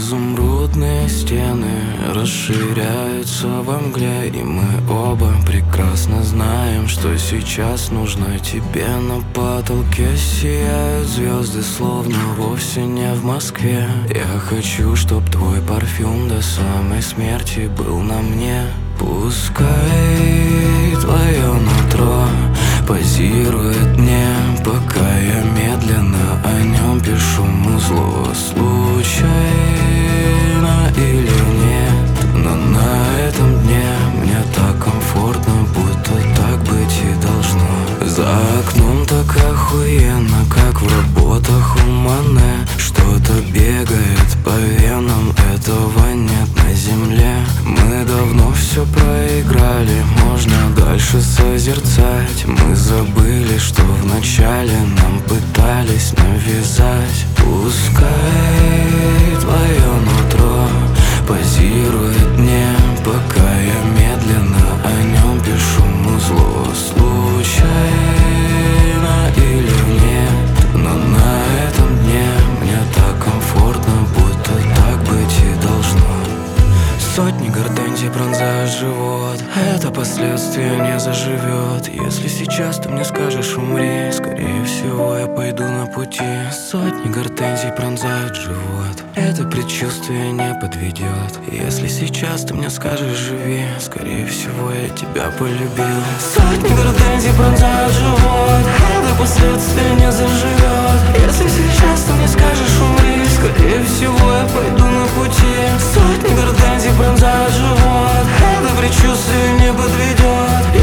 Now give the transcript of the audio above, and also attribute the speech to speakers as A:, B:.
A: Изумрудные стены расширяются во мгле, и мы оба прекрасно знаем, что сейчас нужно тебе. На потолке сияют звезды, словно вовсе не в Москве. Я хочу, чтоб твой парфюм до самой смерти был на мне. Пускай твое нутро позирует мне, пока я медленно о нем пишу музло. Случайно или нет, но на этом дне мне так комфортно, будто так быть и должно. За окном так охуенно, как в работах у Мане. Что-то бегает по венам, этого нет на земле. Мы давно все проиграли, можно дальше созерцать. Мы забыли, что вначале нам пытались навязать. Пускай твое нутро позирует мне, пока я медленно о нем пишу музло. Случайно или нет, но на этом дне мне так комфортно, будто так быть и должно. Сотни гортензий пронзают живот, это последствия не заживет. Если сейчас ты мне скажешь умри, скорее всего я пойду на пути. Сотни гортензий пронзают живот, это предчувствие не подведет. Если сейчас ты мне скажешь живи, скорее всего я тебя полюбил. Сотни гортензий пронзают живот, это последствия не заживет. Если сейчас ты мне скажешь умри, скорее всего я пойду на пути. Сотни гортензий пронзают живот, это предчувствие не подведет.